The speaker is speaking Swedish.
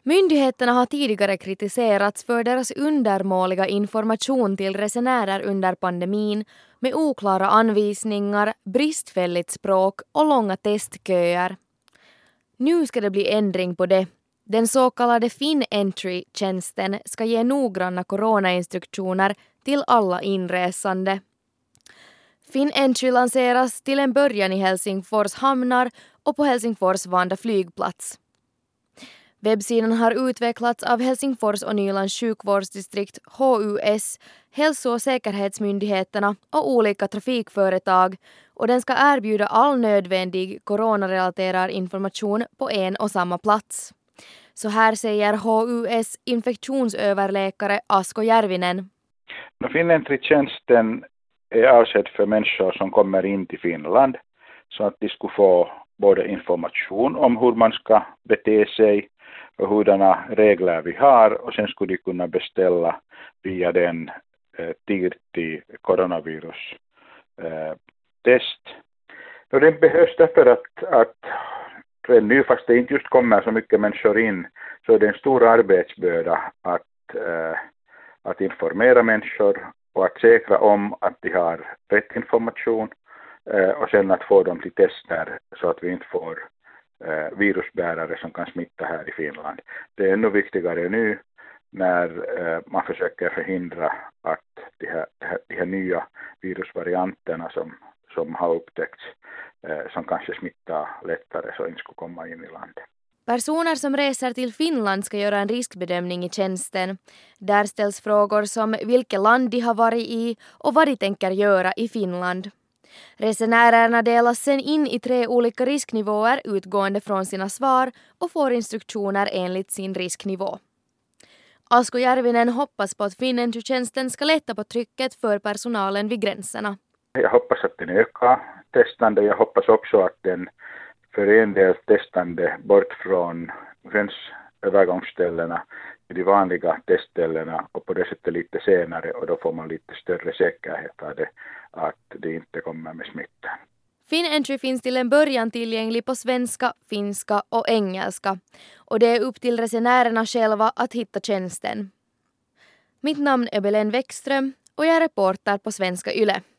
Myndigheterna har tidigare kritiserats för deras undermåliga information till resenärer under pandemin med oklara anvisningar, bristfälligt språk och långa testköer. Nu ska det bli ändring på det. Den så kallade FinEntry-tjänsten ska ge noggranna coronainstruktioner till alla inresande. FinEntry lanseras till en början i Helsingfors hamnar och på Helsingfors Vanda flygplats. Webbsidan har utvecklats av Helsingfors och Nylands sjukvårdsdistrikt HUS, hälso- och säkerhetsmyndigheterna och olika trafikföretag och den ska erbjuda all nödvändig coronarelaterad information på en och samma plats. Så här säger HUS infektionsöverläkare Asko Järvinen. FinEntry-tjänsten är avsedd för människor som kommer in till Finland så att de skulle få både information om hur man ska bete sig och hurdana regler vi har och sen skulle de kunna beställa via den tid till coronavirus test. Och det behövs därför att nu fast det inte just kommer så mycket människor in så är det en stor arbetsbörda att informera människor och att säkra om att de har rätt information och sen att få dem till tester så att vi inte får virusbärare som kan smitta här i Finland. Det är ännu viktigare nu när man försöker förhindra att de här nya virusvarianterna som har upptäckts som kanske smittar lättare så inte skulle komma in i landet. Personer som reser till Finland ska göra en riskbedömning i tjänsten. Där ställs frågor som vilket land de har varit i och vad de tänker göra i Finland. Resenärerna delas sen in i 3 olika risknivåer utgående från sina svar och får instruktioner enligt sin risknivå. Asko Järvinen hoppas på att FinEntry-tjänsten ska lätta på trycket för personalen vid gränserna. Jag hoppas att den ökar testande. Jag hoppas också att den för en del testande bort från gränsövergångsställena till de vanliga testställena och på det sättet lite senare och då får man lite större säkerhet av det att det inte kommer med smitta. FinEntry finns till en början tillgänglig på svenska, finska och engelska och det är upp till resenärerna själva att hitta tjänsten. Mitt namn är Belen Wäckström och jag är reporter på Svenska Yle.